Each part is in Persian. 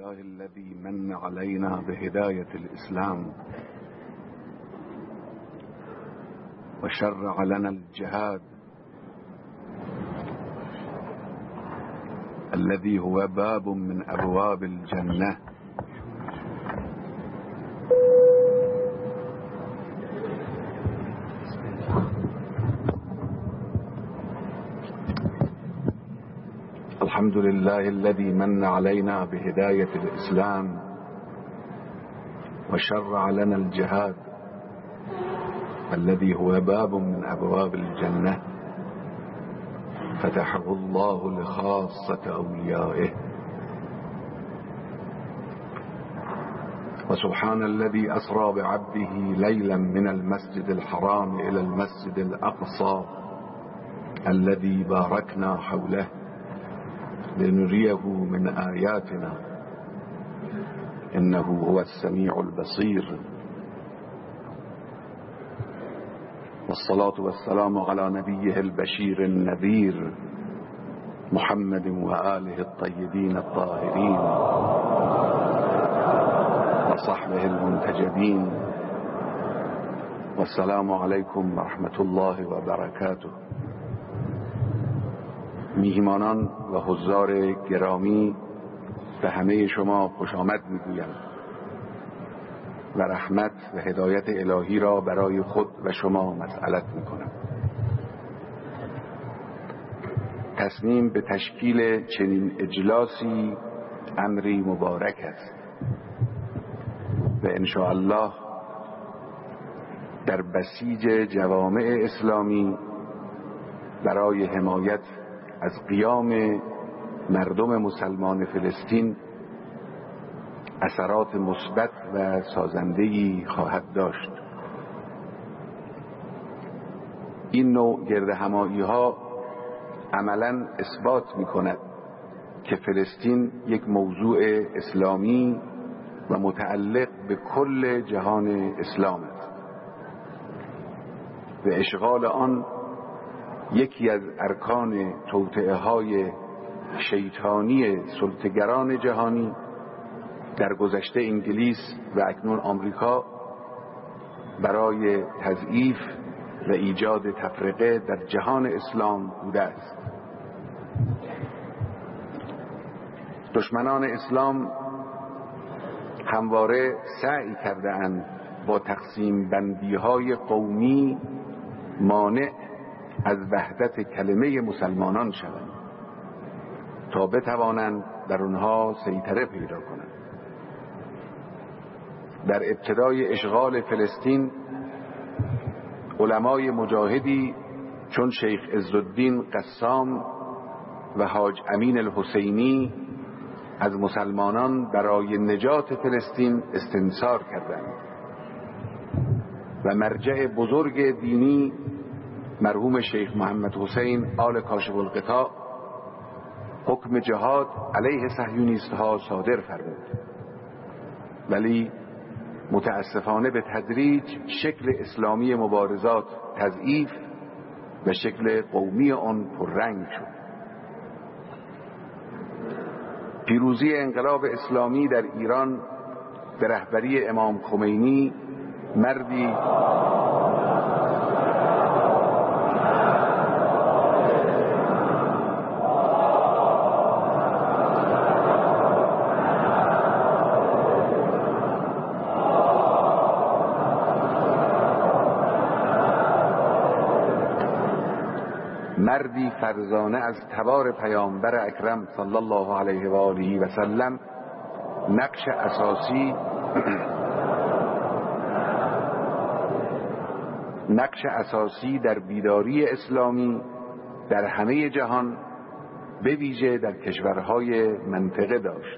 لله الذي من علينا بهداية الإسلام وشرع لنا الجهاد الذي هو باب من أبواب الجنة. الحمد لله الذي من علينا بهداية الإسلام وشرع لنا الجهاد الذي هو باب من أبواب الجنة فتحه الله لخاصة أوليائه. وسبحان الذي أسرى بعبده ليلا من المسجد الحرام إلى المسجد الأقصى الذي باركنا حوله لنريه من آياتنا إنه هو السميع البصير. والصلاة والسلام على نبيه البشير النذير محمد وآله الطيبين الطاهرين وصحبه المنتجبين. والسلام عليكم ورحمة الله وبركاته. میهمانان و حضار گرامی، به همه شما خوش آمد میگویم و رحمت و هدایت الهی را برای خود و شما مسئلت میکنم. تصمیم به تشکیل چنین اجلاسی امری مبارک است و انشاءالله در بسیج جوامع اسلامی برای حمایت از قیام مردم مسلمان فلسطین اثرات مثبت و سازنده‌ای خواهد داشت. این نوع گردهمایی‌ها عملاً اثبات می‌کند که فلسطین یک موضوع اسلامی و متعلق به کل جهان اسلام است و اشغال آن یکی از ارکان توطئه‌های شیطانی سلطه‌گران جهانی در گذشته انگلیس و اکنون آمریکا برای تضعیف و ایجاد تفرقه در جهان اسلام بوده است. دشمنان اسلام همواره سعی کرده‌اند با تقسیم بندی‌های قومی مانع از وحدت کلمه مسلمانان شوند تا بتوانند در آنها سیطره پیدا کنند. در ابتدای اشغال فلسطین علمای مجاهدی چون شیخ عزالدین قسام و حاج امین الحسینی از مسلمانان برای نجات فلسطین استنصار کردند و مرجع بزرگ دینی مرحوم شیخ محمد حسین آل کاشف الغطا حکم جهاد علیه صهیونیست‌ها صادر فرمود، ولی متاسفانه به تدریج شکل اسلامی مبارزات تضعیف و شکل قومی آن پررنگ شد. پیروزی انقلاب اسلامی در ایران به رهبری امام خمینی مردی فرزانه از تبار پیامبر اکرم صلی الله علیه و آله و سلم نقش اساسی در بیداری اسلامی در همه جهان به ویژه در کشورهای منطقه داشت.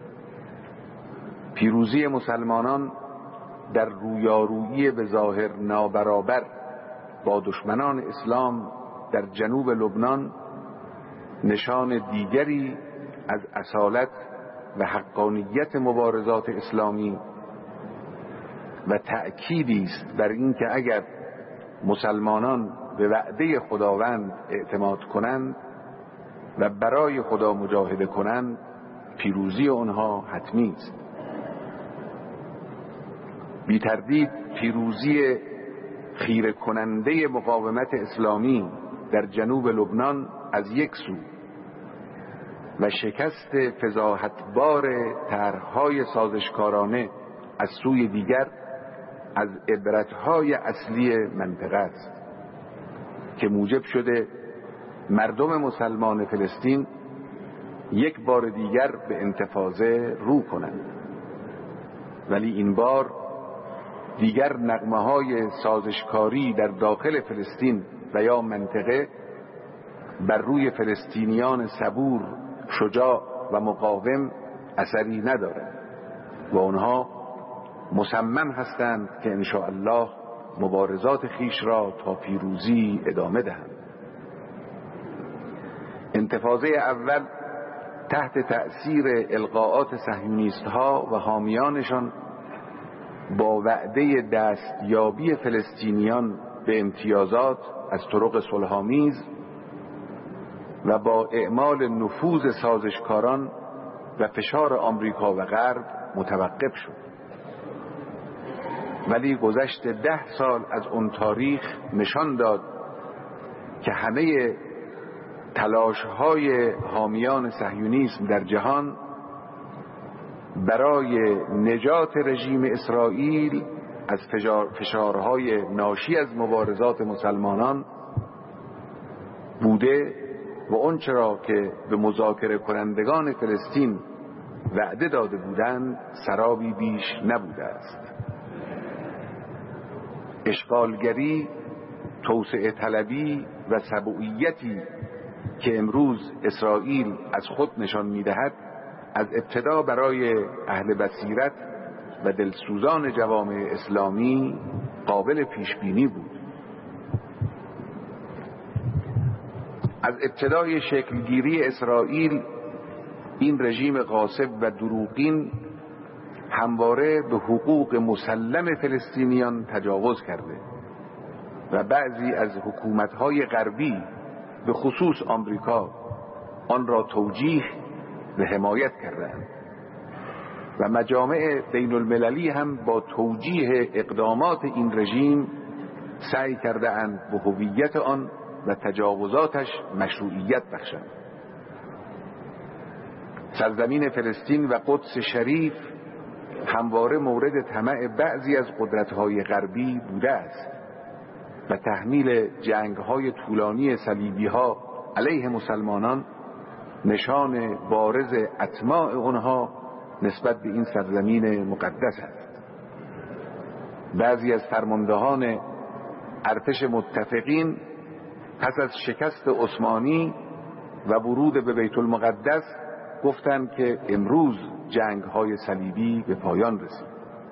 پیروزی مسلمانان در رویارویی به ظاهر نابرابر با دشمنان اسلام در جنوب لبنان نشان دیگری از اصالت و حقانیت مبارزات اسلامی و تأکیدی است بر اینکه اگر مسلمانان به وعده خداوند اعتماد کنند و برای خدا مجاهده کنند پیروزی آنها حتمی است. بی تردید پیروزی خیره کننده مقاومت اسلامی در جنوب لبنان از یک سو و شکست فضاحتبار طرح‌های سازشکارانه از سوی دیگر از عبرت‌های اصلی منطقه است که موجب شده مردم مسلمان فلسطین یک بار دیگر به انتفاضه رو کنند، ولی این بار دیگر نغمه‌های سازشکاری در داخل فلسطین و یا منطقه بر روی فلسطینیان صبور، شجاع و مقاوم اثری ندارد و آنها مصمم هستند که ان شاء الله مبارزات خیش را تا پیروزی ادامه دهند. انتفاضه اول تحت تأثیر القاءات صهیونیست‌ها و حامیانشان با وعده دستیابی فلسطینیان به امتیازات از طرق صلح‌آمیز و با اعمال نفوذ سازشکاران و فشار آمریکا و غرب متوقف شد. ولی گذشت 10 سال از اون تاریخ نشان داد که همه تلاش‌های حامیان صهیونیسم در جهان برای نجات رژیم اسرائیل از فشارهای ناشی از مبارزات مسلمانان بوده و آنچه را که به مذاکره کنندگان فلسطین وعده داده بودند سرابی بیش نبوده است. اشغالگری، توسعه طلبی و سبویتی که امروز اسرائیل از خود نشان می‌دهد از ابتدا برای اهل بصیرت و دلسوزان جوامع اسلامی قابل پیشبینی بود. از ابتدای شکلگیری اسرائیل این رژیم غاصب و دروغین همواره به حقوق مسلم فلسطینیان تجاوز کرده و بعضی از حکومت‌های غربی به خصوص آمریکا آن را توجیه و حمایت کردند و مجامع بین المللی هم با توجیه اقدامات این رژیم سعی کرده اند به هویت آن و تجاوزاتش مشروعیت بخشند. سرزمین فلسطین و قدس شریف همواره مورد طمع بعضی از قدرت‌های غربی بوده است و تحمیل جنگ‌های طولانی صلیبی‌ها علیه مسلمانان نشان بارز اطماع آنها نسبت به این سرزمین مقدس است. بعضی از فرماندهان ارتش متفقین پس از شکست عثمانی و ورود به بیت المقدس گفتند که امروز جنگ‌های صلیبی به پایان رسید.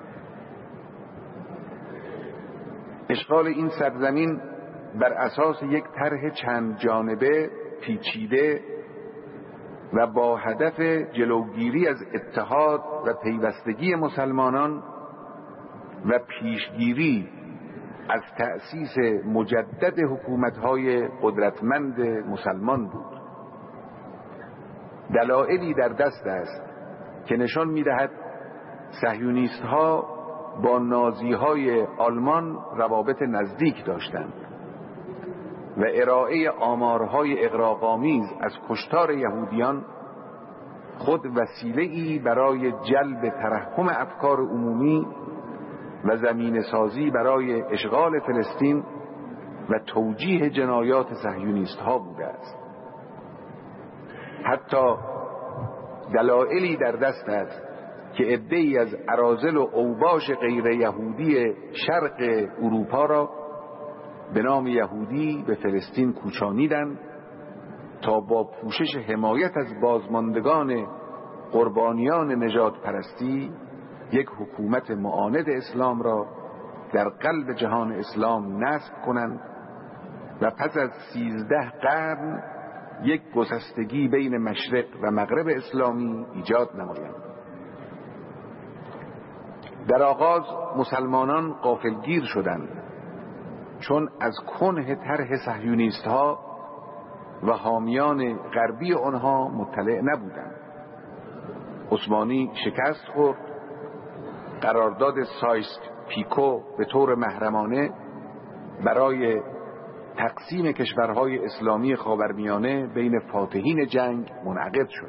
اشغال این سرزمین بر اساس یک طرح چند جانبه پیچیده و با هدف جلوگیری از اتحاد و پیوستگی مسلمانان و پیشگیری از تأسیس مجدد حکومت‌های قدرتمند مسلمان بود. دلایلی در دست است که نشان می‌دهد صهیونیست‌ها با نازی‌های آلمان روابط نزدیک داشتند و ارائه آمارهای اغراق‌آمیز از کشتار یهودیان خود وسیله‌ای برای جلب ترحم افکار عمومی و زمینه سازی برای اشغال فلسطین و توجیه جنایات صهیونیست‌ها بوده است. حتی دلایلی در دست است که عده‌ای از اراذل و اوباش غیر یهودی شرق اروپا را به نام یهودی به فلسطین کوچانیدند تا با پوشش حمایت از بازماندگان قربانیان نژاد پرستی یک حکومت معاند اسلام را در قلب جهان اسلام نصب کنند و پس از 13 قرن یک گسستگی بین مشرق و مغرب اسلامی ایجاد نمایند. در آغاز مسلمانان غافلگیر شدند چون از کنه طرح صهیونیست‌ها و حامیان غربی آنها مطلع نبودند عثمانی شکست خورد. قرارداد سایسک پیکو به طور محرمانه برای تقسیم کشورهای اسلامی خاورمیانه بین فاتحین جنگ منعقد شد.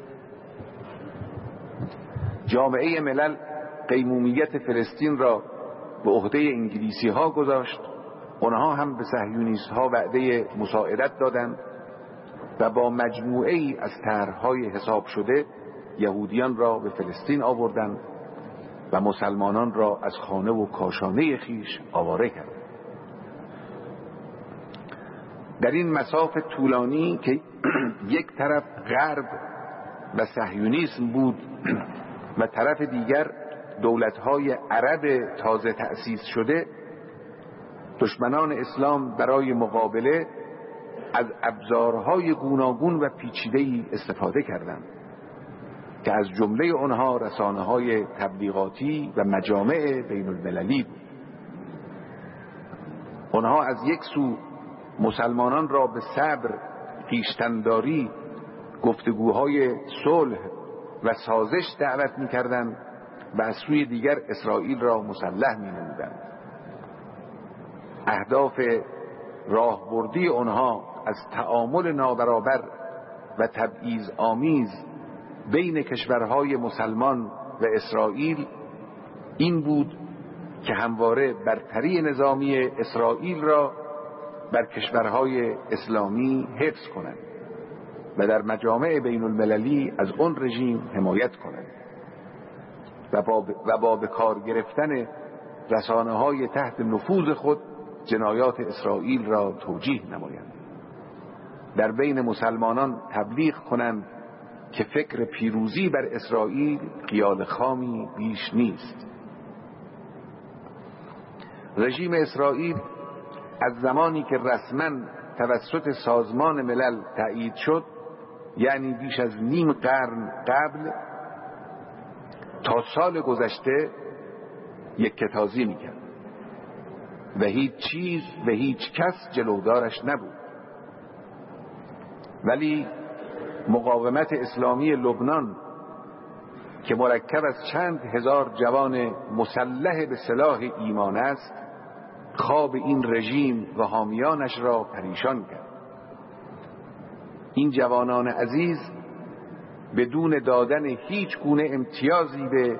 جامعه ملل قیمومیت فلسطین را به عهده انگلیسی ها گذاشت. آنها هم به صهیونیست ها وعده مساعدت دادند و با مجموعه ای از طرح‌های حساب شده یهودیان را به فلسطین آوردند و مسلمانان را از خانه و کاشانه خیش آواره کردند. در این مساف طولانی که یک طرف غرب و صهیونیسم بود و طرف دیگر دولت‌های عرب تازه تأسیس شده، دشمنان اسلام برای مقابله از ابزارهای گوناگون و پیچیده‌ای استفاده کردند که از جمله آنها رسانه‌های تبلیغاتی و مجامع بین المللی بود. آنها از یک سو مسلمانان را به صبر، خویشتن‌داری، گفتگوهای صلح و سازش دعوت می‌کردند و از سوی دیگر اسرائیل را مسلح می‌نمودند. اهداف راهبردی آنها از تعامل نابرابر و تبعیض آمیز بین کشورهای مسلمان و اسرائیل این بود که همواره برتری نظامی اسرائیل را بر کشورهای اسلامی حفظ کنند و در مجامع بین المللی از آن رژیم حمایت کنند و با به کار گرفتن رسانه‌های تحت نفوذ خود جنایات اسرائیل را توجیه نمایند. در بین مسلمانان تبلیغ کنند که فکر پیروزی بر اسرائیل خیال خامی بیش نیست. رژیم اسرائیل از زمانی که رسما توسط سازمان ملل تأیید شد، یعنی بیش از نیم قرن قبل، تا سال گذشته یکتازی میکرد و هیچ چیز و هیچ کس جلودارش نبود. ولی مقاومت اسلامی لبنان که مرکب از چند هزار جوان مسلح به سلاح ایمان است، خواب این رژیم و حامیانش را پریشان کرد. این جوانان عزیز بدون دادن هیچ گونه امتیازی به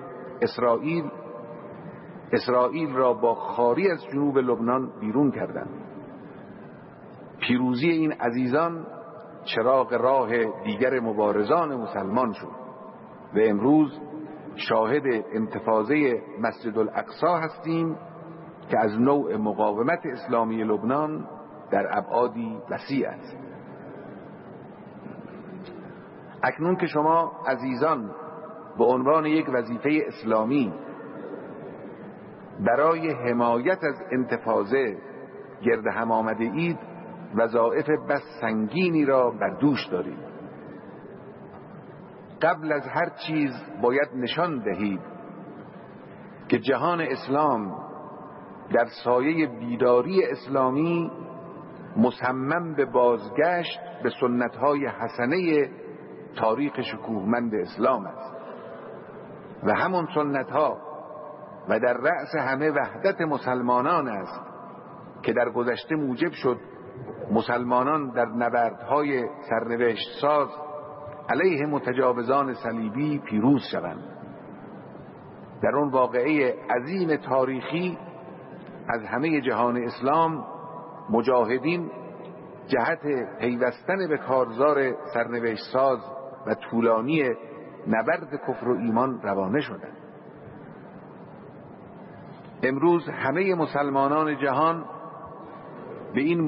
اسرائیل را با خواری از جنوب لبنان بیرون کردند. پیروزی این عزیزان چراغ راه دیگر مبارزان مسلمان شد و امروز شاهد انتفاضه مسجد الاقصی هستیم که از نوع مقاومت اسلامی لبنان در ابعادی وسیع است. اکنون که شما عزیزان به عنوان یک وظیفه اسلامی برای حمایت از انتفاضه گرد هم آمده اید، وظایف بس سنگینی را بر دوش دارید. قبل از هر چیز باید نشان دهید که جهان اسلام در سایه بیداری اسلامی مصمم به بازگشت به سنت‌های حسنه تاریخ شکوهمند اسلام است و همون سنت‌ها و در رأس همه وحدت مسلمانان است که در گذشته موجب شد مسلمانان در نبردهای سرنوشت ساز علیه متجاوزان صلیبی پیروز شوند. در اون واقعه عظیم تاریخی از همه جهان اسلام مجاهدین جهت پیوستن به کارزار سرنوشت ساز و طولانی نبرد کفر و ایمان روانه شدند. امروز همه مسلمانان جهان به این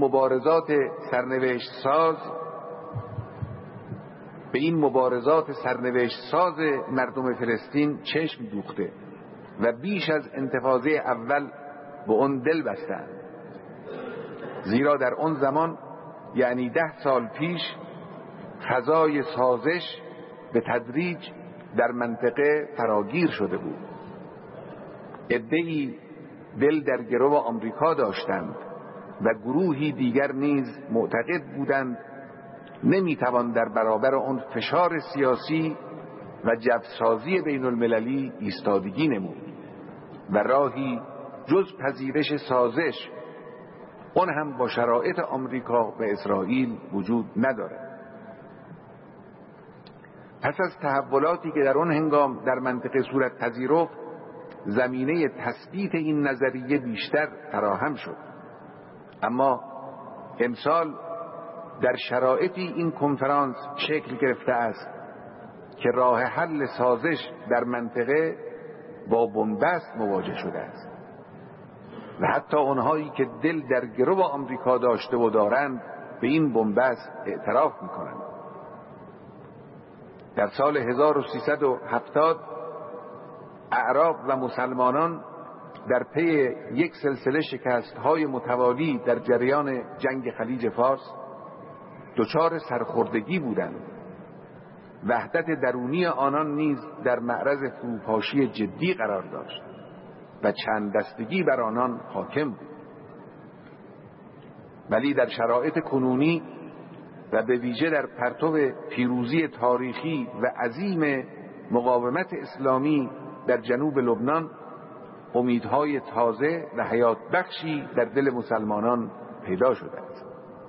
مبارزات سرنوشت ساز مردم فلسطین چشم دوخته و بیش از انتفاضه اول به اون دل بستند. زیرا در اون زمان، یعنی 10 سال پیش، فضای سازش به تدریج در منطقه فراگیر شده بود. عده‌ای دل در گرو آمریکا داشتند و گروهی دیگر نیز معتقد بودند نمیتوان در برابر آن فشار سیاسی و جوسازی بین المللی ایستادگی نمود و راهی جز پذیرش سازش، اون هم با شرایط آمریکا و اسرائیل، وجود ندارد. پس از تحولاتی که در آن هنگام در منطقه صورت پذیرفت، زمینه تثبیت این نظریه بیشتر فراهم شد. اما امسال در شرایطی این کنفرانس شکل گرفته است که راه حل سازش در منطقه با بنبست مواجه شده است و حتی اونهایی که دل در گرو آمریکا داشته و دارند به این بنبست اعتراف میکنند. در سال 1370 اعراب و مسلمانان در پی یک سلسله شکست‌های متوالی در جریان جنگ خلیج فارس دچار سرخوردگی بودند. وحدت درونی آنان نیز در معرض فروپاشی جدی قرار داشت و چند دستگی بر آنان حاکم بود. ولی در شرایط کنونی و به ویژه در پرتو پیروزی تاریخی و عظیم مقاومت اسلامی در جنوب لبنان، امیدهای تازه و حیات بخشی در دل مسلمانان پیدا شده است.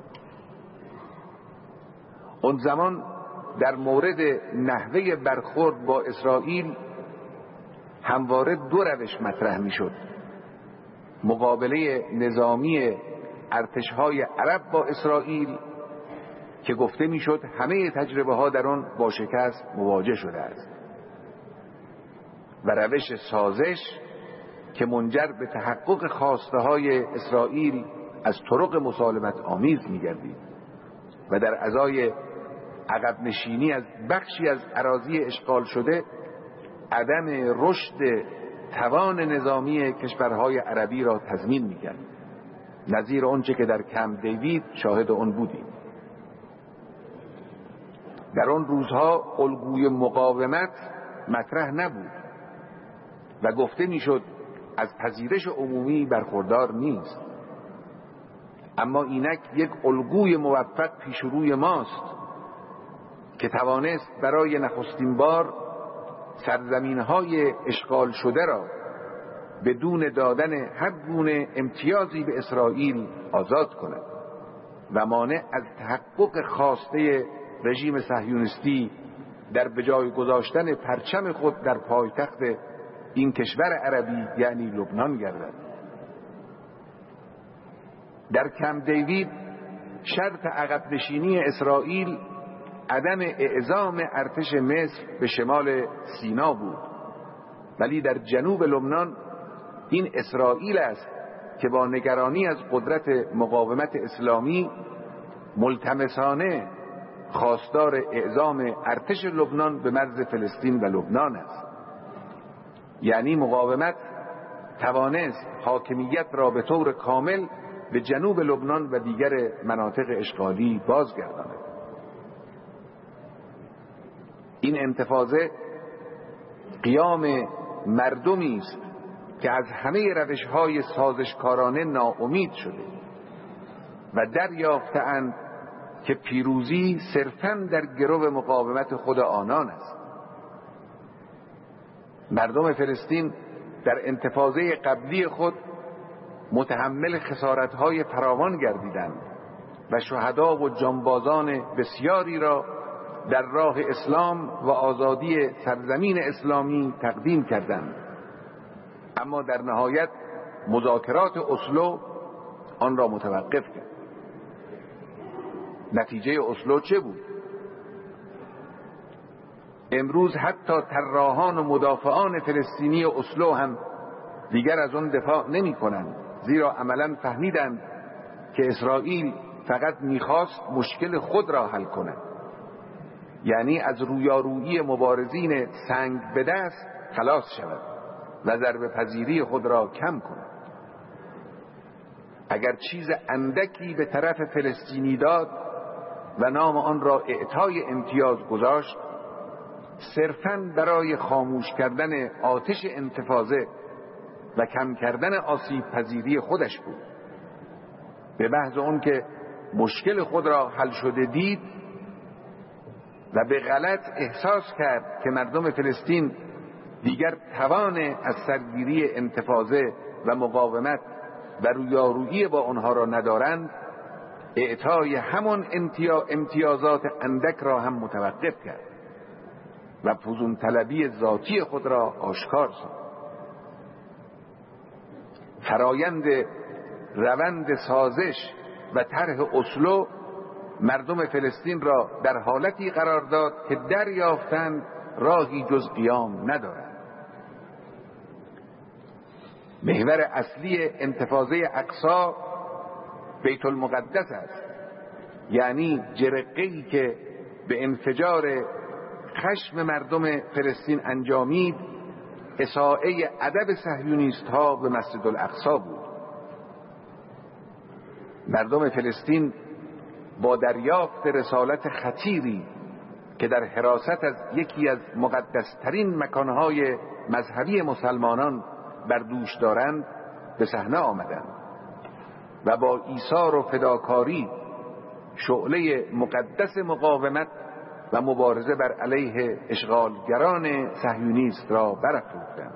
اون زمان در مورد نحوه برخورد با اسرائیل همواره دو روش مطرح می شد: مقابله نظامی ارتش‌های عرب با اسرائیل که گفته می شد همه تجربه ها در آن با شکست مواجه شده است، و روش سازش که منجر به تحقق خواسته های اسرائیل از طرق مسالمت آمیز می گردید و در ازای عقب نشینی از بخشی از اراضی اشغال شده عدم رشد توان نظامی کشورهای عربی را تضمین می کرد، نظیر آنچه که در کمپ دیوید شاهد آن بودیم. در آن روزها الگوی مقاومت مطرح نبود و گفته میشد از پذیرش عمومی برخوردار نیست، اما اینک یک الگوی موفق پیش روی ماست که توانست برای نخستین بار سرزمین‌های اشغال شده را بدون دادن هر گونه امتیازی به اسرائیل آزاد کند و مانع از تحقق خواسته رژیم صهیونیستی در بجای گذاشتن پرچم خود در پایتخت این کشور عربی یعنی لبنان گردد. در کمپ دیوید شرط عقب نشینی اسرائیل عدم اعزام ارتش مصر به شمال سینا بود، ولی در جنوب لبنان این اسرائیل است که با نگرانی از قدرت مقاومت اسلامی ملتمسانه خواستار اعزام ارتش لبنان به مرز فلسطین و لبنان است. یعنی مقاومت توانست حاکمیت را به طور کامل به جنوب لبنان و دیگر مناطق اشغالی بازگرداند. این انتفاضه قیام مردمی است که از همه روش‌های سازشکارانه ناامید شده و دریافته‌اند که پیروزی صرفاً در گرو مقاومت خود آنان است. مردم فلسطین در انتفاضه قبلی خود متحمل خسارت‌های فراوان گردیدند و شهدا و جانبازان بسیاری را در راه اسلام و آزادی سرزمین اسلامی تقدیم کردند، اما در نهایت مذاکرات اسلو آن را متوقف کرد. نتیجه اسلو چه بود؟ امروز حتی طراحان و مدافعان فلسطینی اسلو هم دیگر از آن دفاع نمی کنند، زیرا عملاً فهمیدند که اسرائیل فقط میخواست مشکل خود را حل کند، یعنی از رویارویی مبارزین سنگ به دست خلاص شود و ضربه پذیری خود را کم کند. اگر چیز اندکی به طرف فلسطینی داد و نام آن را اعطای امتیاز گذاشت، صرفاً برای خاموش کردن آتش انتفاضه و کم کردن آسیب پذیری خودش بود. به محض اون که مشکل خود را حل شده دید، و به غلط احساس کرد که مردم فلسطین دیگر توان از سرگیری انتفاضه و مقاومت و رویارویی با آنها را ندارند، اعطای همان امتیازات اندک را هم متوقف کرد و فزون طلبی ذاتی خود را آشکار ساخت. فرایند روند سازش و طرح اسلو مردم فلسطین را در حالتی قرار داد که دریافتند راهی جز قیام ندارد. محور اصلی انتفاضه اقصی بیت المقدس است، یعنی جرقه‌ای که به انفجار خشم مردم فلسطین انجامید اساءه ادب صهیونیست ها به مسجد الاقصی بود. مردم فلسطین با دریافت رسالت خطیری که در حراست از یکی از مقدسترین مکانهای مذهبی مسلمانان بر دوش دارند به صحنه آمدند و با ایثار و فداکاری شعله مقدس مقاومت و مبارزه بر علیه اشغالگران صهیونیست را برافروختند.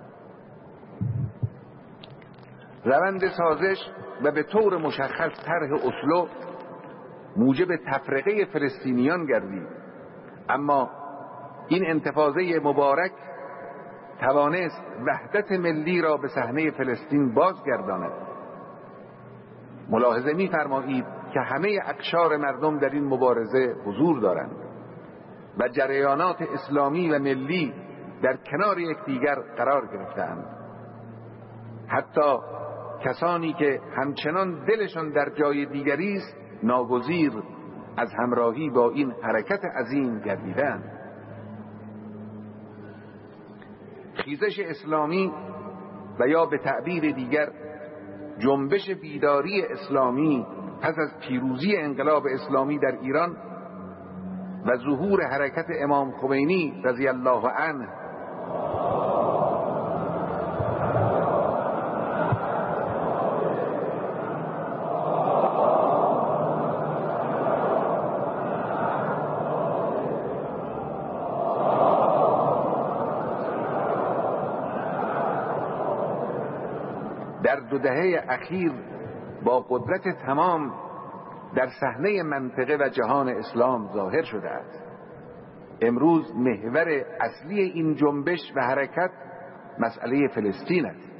روند سازش و به طور مشخص طرح اسلو موجب تفرقه فلسطینیان گردید، اما این انتفاضه مبارک توانست وحدت ملی را به صحنه فلسطین بازگرداند. ملاحظه می‌فرمایید که همه اقشار مردم در این مبارزه حضور دارند و جریانات اسلامی و ملی در کنار یکدیگر قرار گرفتند. حتی کسانی که همچنان دلشان در جای دیگری است ناگزیر از همراهی با این حرکت عظیم گردیدند. خیزش اسلامی و یا به تعبیر دیگر جنبش بیداری اسلامی پس از پیروزی انقلاب اسلامی در ایران و ظهور حرکت امام خمینی رضی الله عنه در 2 دهه اخیر با قدرت تمام در صحنه منطقه و جهان اسلام ظاهر شده است. امروز محور اصلی این جنبش و حرکت مسئله فلسطین است.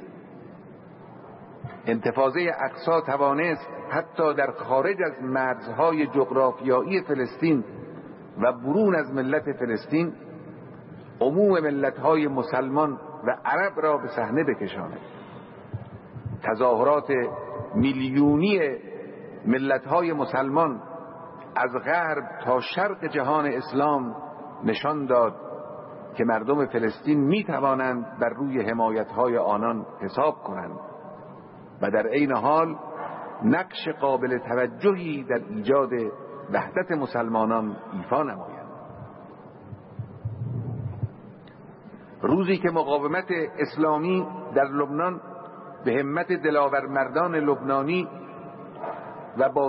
انتفاضه اقصی توانست حتی در خارج از مرزهای جغرافیایی فلسطین و برون از ملت فلسطین عموم ملت‌های مسلمان و عرب را به صحنه بکشاند. تظاهرات میلیونی ملت‌های مسلمان از غرب تا شرق جهان اسلام نشان داد که مردم فلسطین می‌توانند بر روی حمایت‌های آنان حساب کنند و در عین حال نقش قابل توجهی در ایجاد وحدت مسلمانان ایفا نمایند. روزی که مقاومت اسلامی در لبنان به همت دلاور مردان لبنانی و با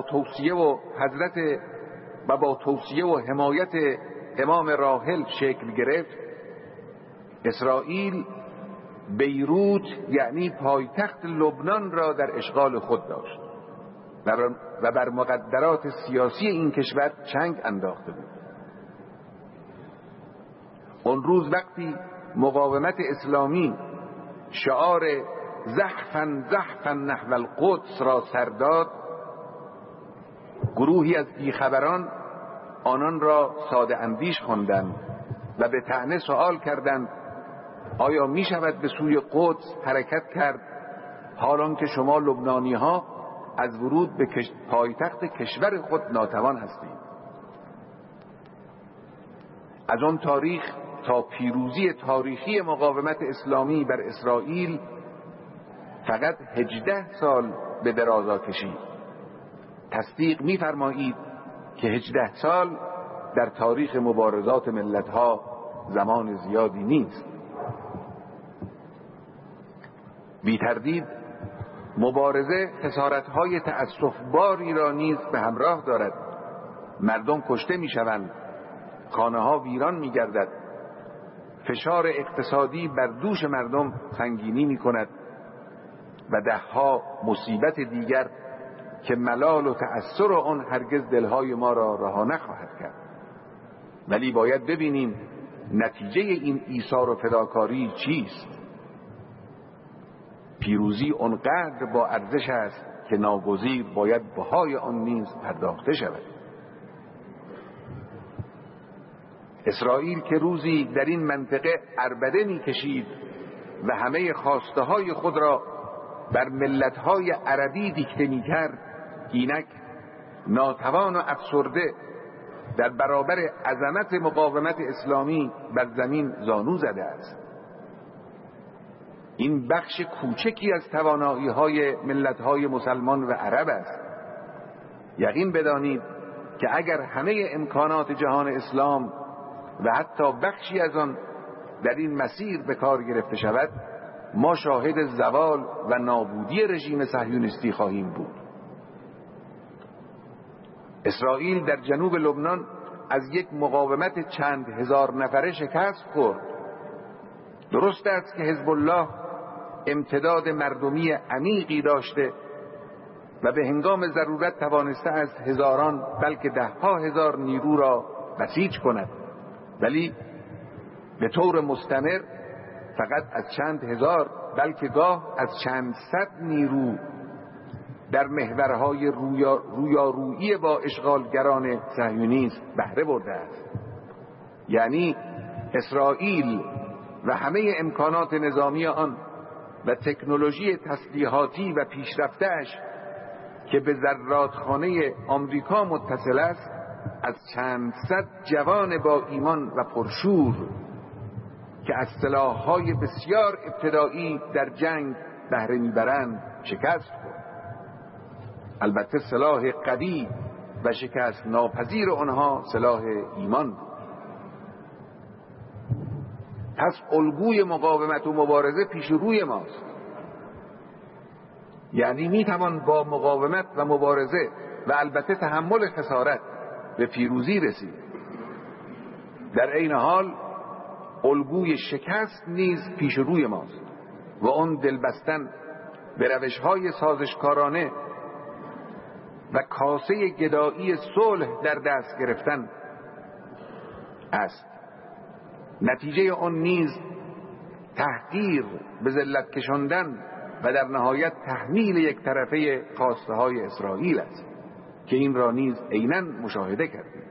توصیه و حمایت امام راحل شکل گرفت، اسرائیل بیروت یعنی پایتخت لبنان را در اشغال خود داشت و بر مقدرات سیاسی این کشور چنگ انداخته بود. اون روز وقتی مقاومت اسلامی شعار زحفاً زحفاً نحو القدس را سر داد، گروهی از بیخبران آنان را ساده اندیش خواندند و به طعنه سوال کردند آیا می شود به سوی قدس حرکت کرد حالان که شما لبنانی ها از ورود به پایتخت کشور خود ناتوان هستید؟ از آن تاریخ تا پیروزی تاریخی مقاومت اسلامی بر اسرائیل فقط 18 سال به درازا کشید. تصدیق می‌فرمایید که 18 سال در تاریخ مبارزات ملت‌ها زمان زیادی نیست. بی تردید مبارزه خسارت‌های تأسف‌باری را نیز به همراه دارد. مردم کشته می‌شوند، خانه ها ویران می گردد، فشار اقتصادی بر دوش مردم سنگینی می کند و دهها مصیبت دیگر که ملال و تأثیر آن هرگز دلهای ما را رها نخواهد کرد. ولی باید ببینیم نتیجه این ایثار و فداکاری چیست. پیروزی آنقدر با ارزش است که ناگزیر باید بهای آن نیز پرداخته شود. اسرائیل که روزی در این منطقه عربده می‌کشید و همه خواسته های خود را بر ملت‌های عربی دیکته می‌کرد، اینک ناتوان و افسرده در برابر عظمت مقاومت اسلامی بر زمین زانو زده است. این بخش کوچکی از توانایی‌های ملت‌های مسلمان و عرب است. یقین بدانید که اگر همه امکانات جهان اسلام و حتی بخشی از آن در این مسیر به کار گرفته شود، ما شاهد زوال و نابودی رژیم صهیونیستی خواهیم بود. اسرائیل در جنوب لبنان از یک مقاومت چند هزار نفره شکست خورد. درست است که حزب الله امتداد مردمی عمیقی داشته و به هنگام ضرورت توانسته از هزاران بلکه دهها هزار نیرو را بسیج کند، ولی به طور مستمر فقط از چند هزار بلکه گاه از چند صد نیرو در محورهای رویارویی با اشغالگران صهیونیست بهره برده است. یعنی اسرائیل و همه امکانات نظامی آن و تکنولوژی تسلیحاتی و پیشرفته‌اش که به زرادخانه آمریکا متصل است، از چند صد جوان با ایمان و پرشور که از سلاح‌های بسیار ابتدایی در جنگ بهره می‌برند شکست خورد. البته سلاح قوی و شکست ناپذیر آنها سلاح ایمان بود. پس الگوی مقاومت و مبارزه پیش روی ماست. یعنی میتوان با مقاومت و مبارزه و البته تحمل خسارت به پیروزی رسید. در عین حال الگوی شکست نیز پیش روی ماست و آن دلبستن به روش‌های سازشکارانه و کاسه گدایی صلح در دست گرفتن است. نتیجه آن نیز تحقیر، به ذلت کشاندن و در نهایت تحمیل یک طرفه خواسته های اسرائیل است که این را نیز عیناً مشاهده کردیم.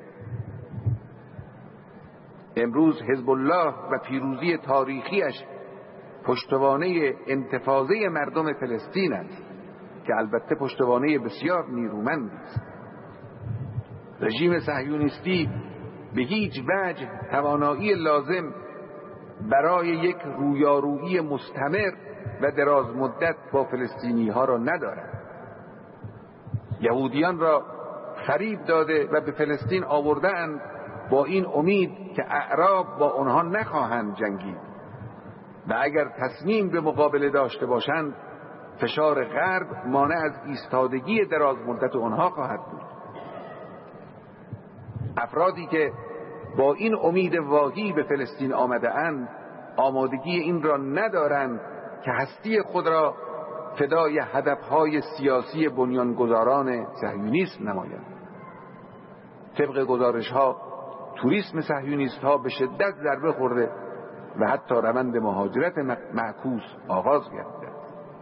امروز حزب الله و پیروزی تاریخیش پشتوانه انتفاضه مردم فلسطین است که البته پشتوانه بسیار نیرومند است. رژیم صهیونیستی به هیچ وجه توانایی لازم برای یک رویارویی مستمر و دراز مدت با فلسطینی ها را ندارد. یهودیان را فریب داده و به فلسطین آورده اند با این امید که اعراب با آنها نخواهند جنگید و اگر تصمیم به مقابله داشته باشند فشار غرب مانع از ایستادگی دراز مدت آنها خواهد بود. افرادی که با این امید واهی به فلسطین آمده اند آمادگی این را ندارند که هستی خود را فدای هدفهای سیاسی بنیانگذاران صهیونیسم نمایند. طبق گزارش‌ها توریسم صهیونیست‌ها به شدت ضربه خورده و حتی روند مهاجرت معکوس آغاز گردیده.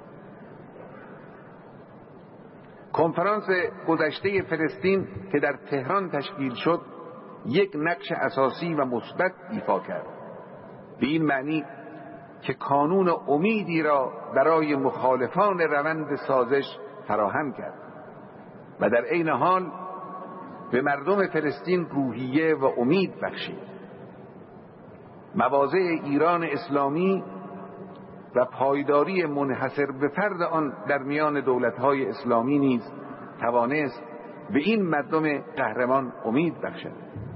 کنفرانس گذشته فلسطین که در تهران تشکیل شد یک نقش اساسی و مثبت ایفا کرد، به این معنی که کانون امیدی را برای مخالفان روند سازش فراهم کرد و در عین حال به مردم فلسطین روحیه و امید بخشید. مواضع ایران اسلامی و پایداری منحصر به فرد آن در میان دولت‌های اسلامی نیز توانست به این مردم قهرمان امید بخشد.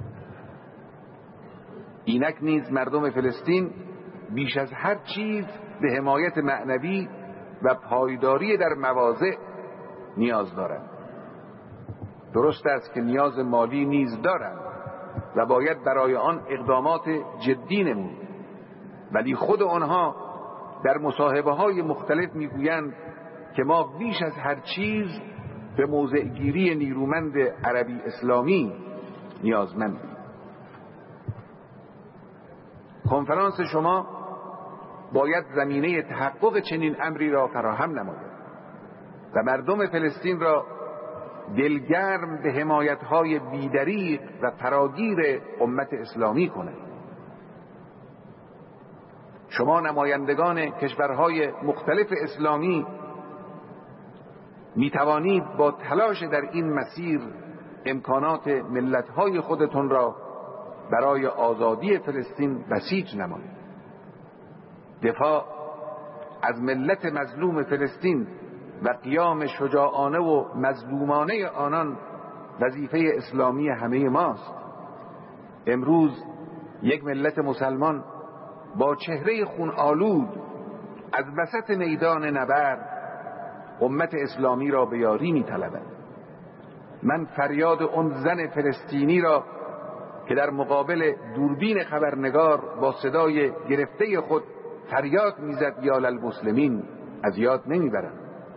اینک نیز مردم فلسطین بیش از هر چیز به حمایت معنوی و پایداری در مواضع نیاز دارند. درست است که نیاز مالی نیز دارند، و باید برای آن اقدامات جدی نمود، ولی خود آنها در مصاحبه‌های مختلف میگویند که ما بیش از هر چیز به موضع‌گیری نیرومند عربی اسلامی نیازمندیم. کنفرانس شما باید زمینه تحقق چنین امری را فراهم نماید و مردم فلسطین را دلگرم به حمایت‌های بی‌دریغ و فراگیر امت اسلامی کند. شما نمایندگان کشورهای مختلف اسلامی می توانید با تلاش در این مسیر امکانات ملت‌های خودتون را برای آزادی فلسطین بسیج نمایید. دفاع از ملت مظلوم فلسطین و قیام شجاعانه و مظلومانه آنان وظیفه اسلامی همه ماست. امروز یک ملت مسلمان با چهره خون آلود از وسط میدان نبرد امت اسلامی را به یاری می‌طلبد. من فریاد اون زن فلسطینی را که در مقابل دوربین خبرنگار با صدای گرفته خود فریاد میزد یا للمسلمین از یاد نمیبرم.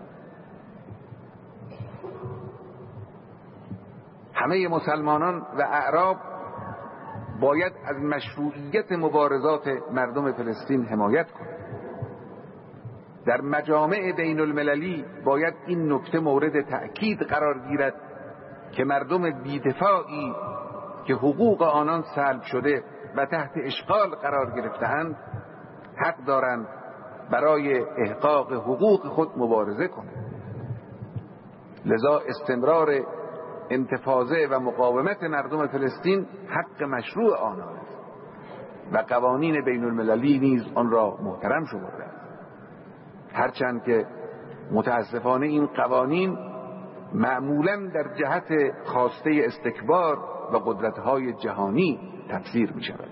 همه مسلمانان و اعراب باید از مشروعیت مبارزات مردم فلسطین حمایت کنند. در مجامع بین المللی باید این نکته مورد تأکید قرار گیرد که مردم بی‌دفاعی که حقوق آنان سلب شده و تحت اشغال قرار گرفته‌اند حق دارند برای احقاق حقوق خود مبارزه کنند. لذا استمرار انتفاضه و مقاومت مردم فلسطین حق مشروع آنان است و قوانین بین المللی نیز آن را محترم شمرده است، هرچند که متاسفانه این قوانین معمولاً در جهت خواسته استکبار و قدرت‌های جهانی تفسیر می‌شود.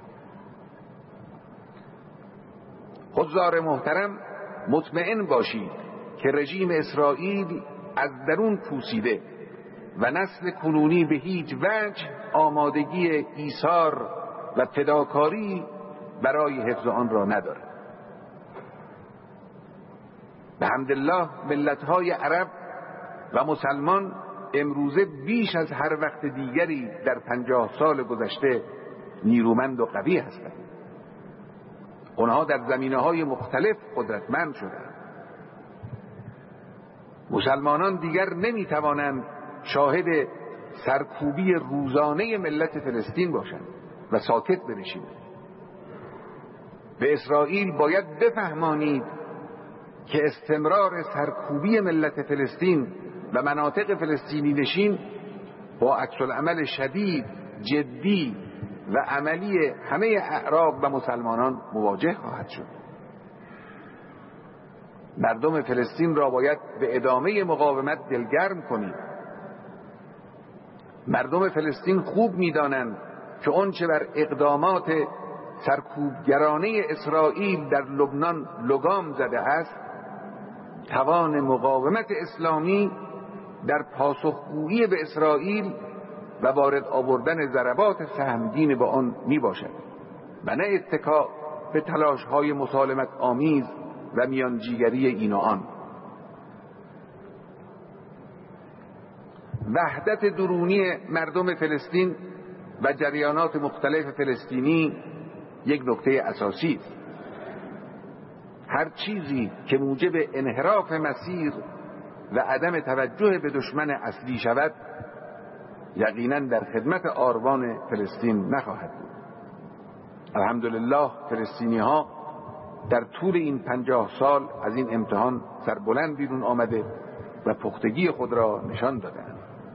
حضار محترم، مطمئن باشید که رژیم اسرائیل از درون پوسیده و نسل کنونی به هیچ وجه آمادگی ایثار و فداکاری برای حفظ آن را ندارد. بحمدالله ملت‌های عرب و مسلمان امروزه بیش از هر وقت دیگری در 50 سال گذشته نیرومند و قوی هستند. آنها در زمینه‌های مختلف قدرتمند شدند. مسلمانان دیگر نمی‌توانند شاهد سرکوبی روزانه ملت فلسطین باشند و ساکت بنشینند. به اسرائیل باید بفهمانید که استمرار سرکوبی ملت فلسطین و مناطق فلسطینی نشین با عکس‌العمل شدید، جدی و عملی همه اعراب و مسلمانان مواجه خواهد شد. مردم فلسطین را باید به ادامه مقاومت دلگرم کنید. مردم فلسطین خوب می‌دانند که آنچه بر اقدامات سرکوبگرانه اسرائیل در لبنان لگام زده است، توان مقاومت اسلامی در پاسخگویی به اسرائیل و وارد آوردن ضربات سهمگین به آن می باشد و نه اتکا به تلاش‌های مسالمت آمیز و میانجیگری این و آن. وحدت درونی مردم فلسطین و جریانات مختلف فلسطینی یک نکته اساسی است. هر چیزی که موجب انحراف مسیر و عدم توجه به دشمن اصلی شود یقیناً در خدمت آروان فلسطین نخواهد بود. الحمدلله فلسطینی ها در طول این 50 سال از این امتحان سربلند بیرون آمده و پختگی خود را نشان دادند.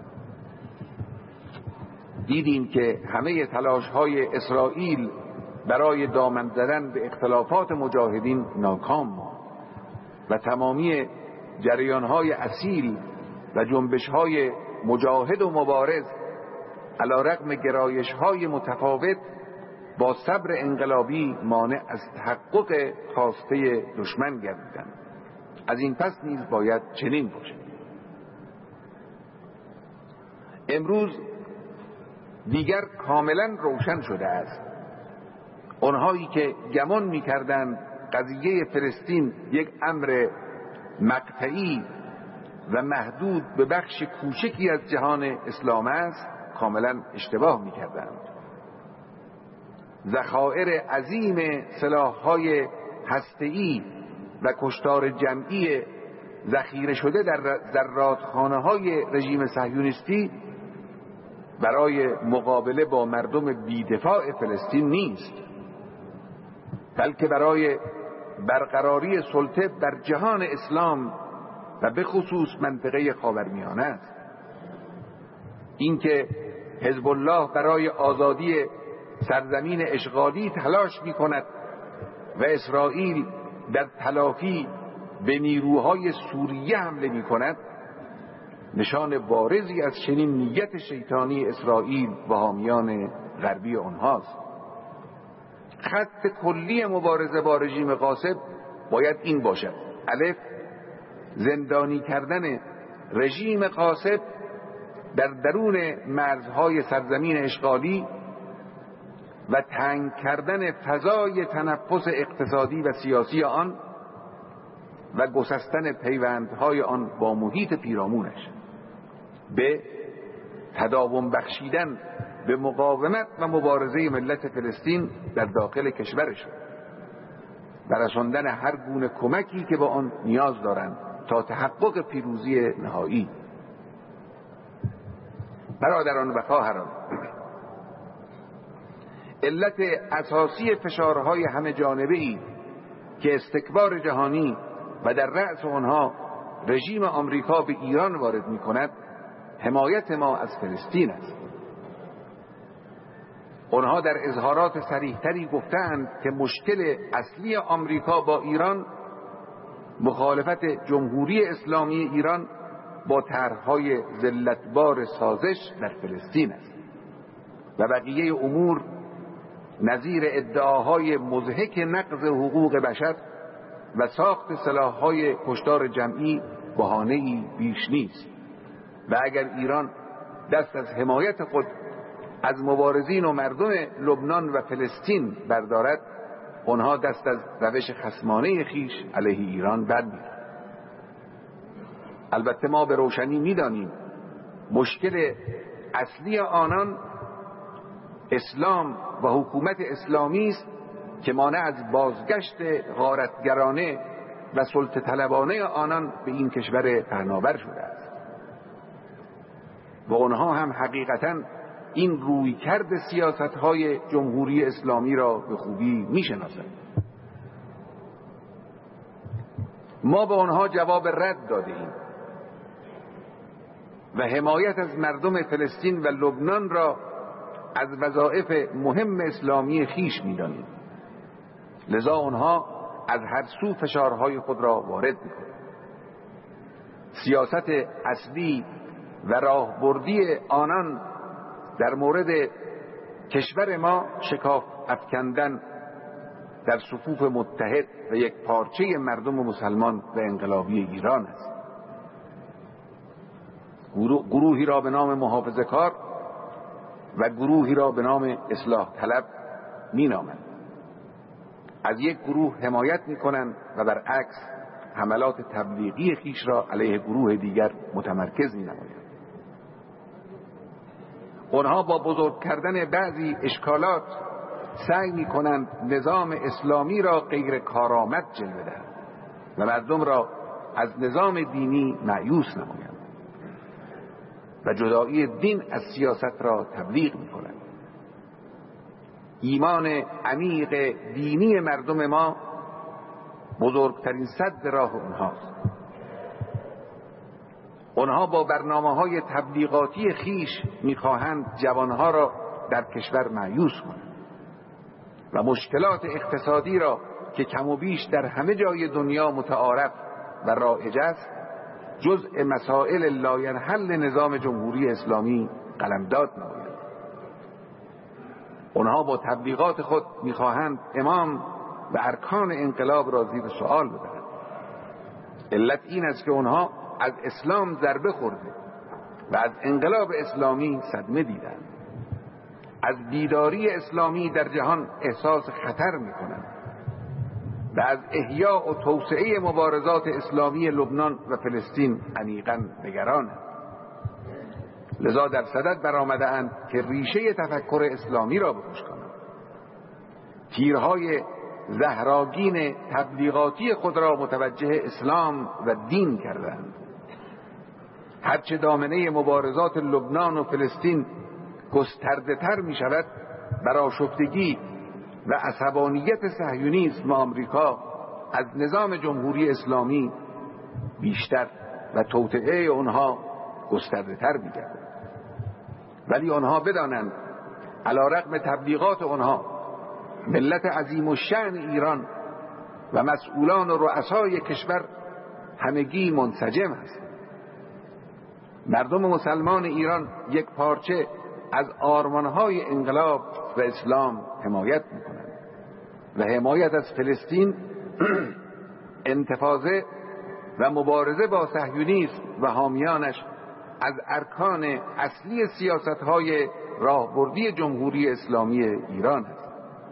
دیدیم که همه تلاش های اسرائیل برای دامن زدن به اختلافات مجاهدین ناکام ماند و تمامی جریان های اصیل و جنبش های مجاهد و مبارز علی رغم گرایش های متفاوت با صبر انقلابی مانع از تحقق خواسته دشمن گردیدند. از این پس نیز باید چنین باشد. امروز دیگر کاملا روشن شده است. اونهایی که گمان می‌کردند قضیه فلسطین یک امر مقطعی و محدود به بخش کوچکی از جهان اسلام است کاملا اشتباه می‌کردند. ذخایر عظیم سلاح‌های هسته‌ای و کشتار جمعی ذخیره شده در زرادخانه‌های رژیم صهیونیستی برای مقابله با مردم بی‌دفاع فلسطین نیست، بلکه برای برقراری سلطه بر جهان اسلام و به خصوص منطقه خاورمیانه است. اینکه حزب الله برای آزادی سرزمین اشغالی تلاش می‌کند و اسرائیل در تلافی به نیروهای سوریه حمله می‌کند نشان بارزی از چنین نیت شیطانی اسرائیل و حامیان غربی آنهاست. خط کلی مبارزه با رژیم غاصب باید این باشد: الف، زندانی کردن رژیم غاصب در درون مرزهای سرزمین اشغالی و تنگ کردن فضای تنفس اقتصادی و سیاسی آن و گسستن پیوندهای آن با محیط پیرامونش. به تداوم بخشیدن به مقاومت و مبارزه ملت فلسطین در داخل کشورش و رساندن هر گونه کمکی که با آن نیاز دارند تا تحقق پیروزی نهایی. برادران و خواهران، علت اساسی فشارهای همه جانبه‌ای که استکبار جهانی و در رأس آنها رژیم آمریکا به ایران وارد می‌کند حمایت ما از فلسطین است. آنها در اظهارات صریح‌تری گفتند که مشکل اصلی آمریکا با ایران مخالفت جمهوری اسلامی ایران با طرح‌های ذلتبار سازش در فلسطین است و بقیه امور نظیر ادعاهای مضحک نقض حقوق بشر و ساخت سلاح‌های کشتار جمعی بهانه‌ای بیش نیست. و اگر ایران دست از حمایت خود از مبارزین و مردم لبنان و فلسطین بردارد، آنها دست از روش خصمانه خیش علیه ایران برمی‌دارند. البته ما به روشنی می‌دانیم مشکل اصلی آنان اسلام و حکومت اسلامی است که مانع از بازگشت غارتگرانه و سلطه طلبانه آنان به این کشور پهناور شده است و آنها هم حقیقتاً این رویکرد سیاست‌های جمهوری اسلامی را به خوبی می‌شناسند. ما به آنها جواب رد دادیم و حمایت از مردم فلسطین و لبنان را از وظایف مهم اسلامی خیش می‌دانیم. لذا آنها از هر سو فشارهای خود را وارد می‌کنند. سیاست اصلی و راهبردی آنان در مورد کشور ما شکاف افکندن در صفوف متحد و یک پارچه مردم مسلمان و انقلابی ایران است. گروهی را به نام محافظه‌کار و گروهی را به نام اصلاح طلب می‌نامند. از یک گروه حمایت می‌کنند و برعکس حملات تبلیغی خیش را علیه گروه دیگر متمرکز می‌نمایند. آنها با بزرگ کردن بعضی اشکالات سعی می‌کنند نظام اسلامی را غیر کارآمد جلوه دهند و مردم را از نظام دینی مایوس نمایند و جدایی دین از سیاست را تبلیغ می‌کنند. ایمان عمیق دینی مردم ما بزرگترین سد راه اونهاست. آنها با برنامه‌های تبلیغاتی خیش می‌خواهند جوانها را در کشور مایوس کنند و مشکلات اقتصادی را که کم و بیش در همه جای دنیا متعارف و رایج است جزء مسائل لاینحل نظام جمهوری اسلامی قلمداد نمایند. آنها با تبلیغات خود می‌خواهند امام و ارکان انقلاب را زیر سوال ببرند. علت این است که آنها از اسلام ضربه خورده و از انقلاب اسلامی صدمه دیدند. از بیداری اسلامی در جهان احساس خطر می‌کنند و از احیاء و توسعه مبارزات اسلامی لبنان و فلسطین عمیقاً نگرانند. لذا در صدد برآمده‌اند که ریشه تفکر اسلامی را بخشکنند، تیرهای زهراگین تبلیغاتی خود را متوجه اسلام و دین کردند. هرچه دامنه مبارزات لبنان و فلسطین گسترده تر می شود، برآشفتگی و عصبانیت صهیونیسم آمریکا از نظام جمهوری اسلامی بیشتر و توطئه آنها گسترده تر می گردد. ولی آنها بدانند علیرغم تبلیغات آنها، ملت عظیم الشأن ایران و مسئولان و رؤسای کشور همگی منسجم است. مردم مسلمان ایران یک پارچه از آرمانهای انقلاب و اسلام حمایت می‌کنند و حمایت از فلسطین انتفاضه و مبارزه با صهیونیسم و حامیانش از ارکان اصلی سیاست‌های راهبردی جمهوری اسلامی ایران است.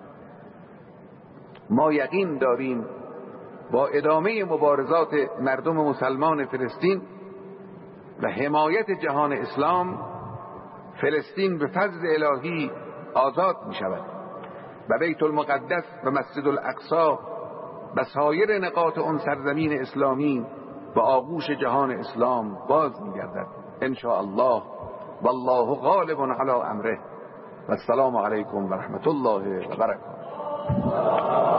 ما یقین داریم با ادامه مبارزات مردم مسلمان فلسطین و حمایت جهان اسلام، فلسطین به فضل الهی آزاد می شود و بیت المقدس و مسجد الاقصی و سایر نقاط آن سرزمین اسلامی به آغوش جهان اسلام باز می گردد ان شاء الله. والله غالب علی امره. و السلام علیکم و رحمت الله و برکاته.